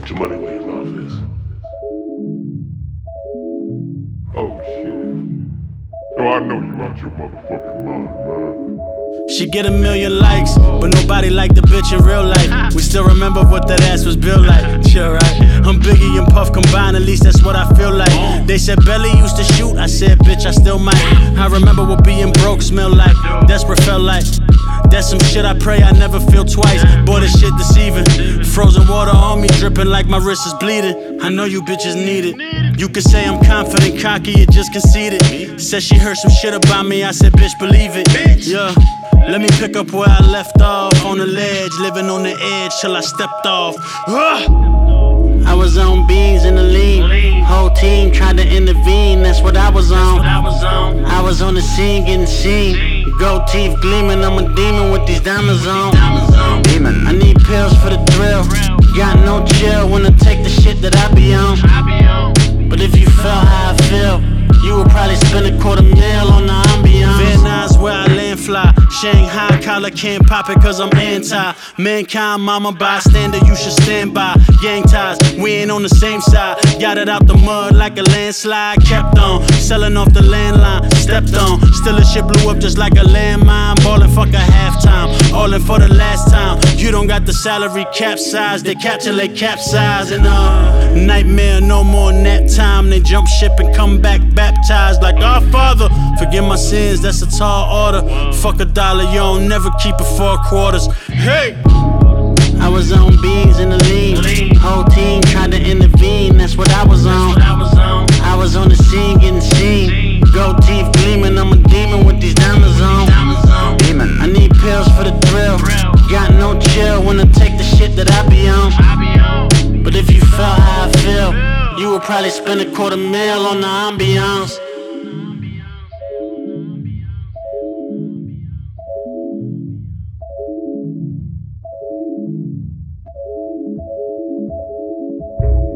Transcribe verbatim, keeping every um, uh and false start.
much money we in office? Oh shit. Oh, I know you out your motherfucking mind, man. She get a million likes, but nobody like the bitch in real life. We still remember what that ass was built like. Sure, right? I'm Biggie and Puff combined, at least that's what I feel like. They said Belly used to shoot, I said bitch, I still might. I remember what being broke smelled like, desperate felt like. That's some shit I pray I never feel twice. Boy, this shit deceiving. Frozen water on me, dripping like my wrist is bleeding. I know you bitches need it. You could say I'm confident, cocky, you just conceited. Said she heard some shit about me, I said bitch, believe it. Yeah. Let me pick up where I left off, on the ledge, living on the edge till I stepped off. Ugh. I was on beans in the lean. Whole team tried to intervene, that's what I was on. I was on the scene getting seen. Gold teeth gleaming, I'm a demon with these diamonds on. Demon. I need pills for the thrill. Got no chill when I take the shit that I be on. But if you felt how I feel, you would probably spend a quarter mil on the ambiance. Vietnam's where I land fly. Shanghai collar can't pop it cause I'm anti. Mankind, mama bystander, you should stand by. Gang ties, we ain't on the same side. Got it out the mud like a landslide. Kept on, selling off the landline. Stepped on, still a shit blew up just like a landmine. Ballin' fuck a halftime, all in for the last time. You don't got the salary cap size, they capitulate capsize. And uh, nightmare, no more nap time. They jump ship and come back baptized like our Father. Forgive my sins, that's a tall order. Fuck a dollar, you don't never keep it four quarters. Hey! I was on beans in the lean. Whole team tried to intervene, that's what I was on. I was on the scene getting seen. Gold teeth gleaming, I'm a demon with these diamonds on. Demon. I need pills for the thrill. Got no chill when I take the shit that I be on. But if you felt how I feel, you would probably spend a quarter mil on the ambiance.